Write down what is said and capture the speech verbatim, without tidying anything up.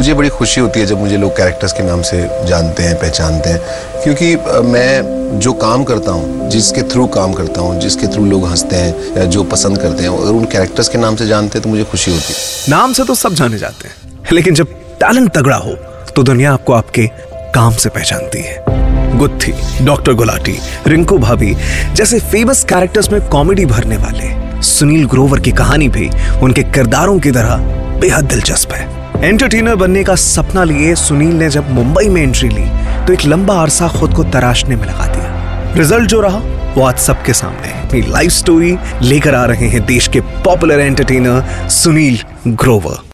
मुझे बड़ी खुशी होती है जब मुझे लोग कैरेक्टर्स के नाम से जानते हैं, पहचानते हैं, क्योंकि मैं जो काम करता हूँ, जिसके थ्रू काम करता हूँ, जिसके थ्रू लोग हंसते हैं या जो पसंद करते हैं, अगर उन कैरेक्टर्स के नाम से जानते हैं तो मुझे खुशी होती है। नाम से तो सब जाने जाते हैं, लेकिन जब टैलेंट तगड़ा हो तो दुनिया आपको आपके काम से पहचानती है। गुत्थी, डॉक्टर गुलाटी, रिंकू भाभी जैसे फेमस कैरेक्टर्स में कॉमेडी भरने वाले सुनील ग्रोवर की कहानी भी उनके किरदारों की तरह बेहद दिलचस्प है। एंटरटेनर बनने का सपना लिए सुनील ने जब मुंबई में एंट्री ली तो एक लंबा अरसा खुद को तराशने में लगा दिया। रिजल्ट जो रहा वो आज सबके सामने अपनी लाइफ स्टोरी लेकर आ रहे हैं देश के पॉपुलर एंटरटेनर सुनील ग्रोवर।